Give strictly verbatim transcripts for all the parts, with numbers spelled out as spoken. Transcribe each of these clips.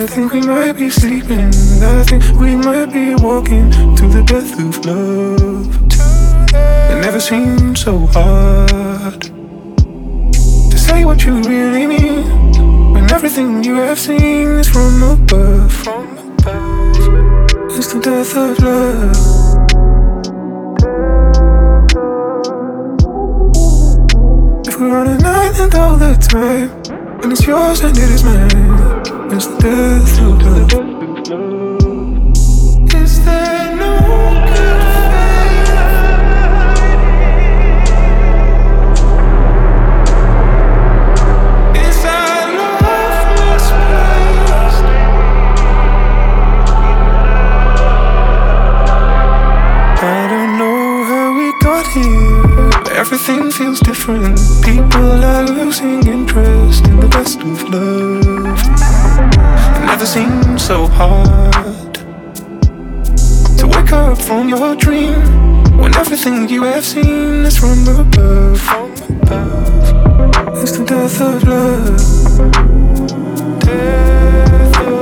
I think we might be sleeping. I think we might be walking to the death of love. It never seemed so hard to say what you really mean when everything you have seen is from above. From above, it's the death of love. If we're on an island all the time, and it's yours and it is mine, it's the death of love. Is there no good fate? Is our love misplaced? I don't know how we got here. Everything feels different. People are losing interest in the best of love. It never seemed so hard to wake up from your dream when everything you have seen is from above. From above, it's the death of love. Death of.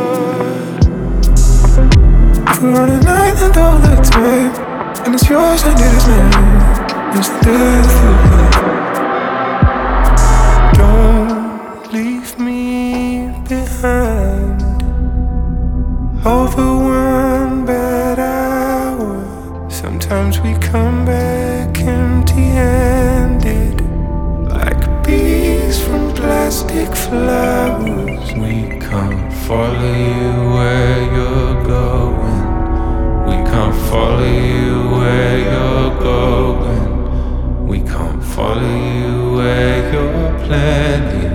If we're on an island all the time, and it's yours and it is mine, it's the death of love. Don't leave me behind over one bad hour. Sometimes we come back empty-handed, like bees from plastic flowers. We can't follow you where you're going. We can't follow you where you're going. We can't follow you where you're planning.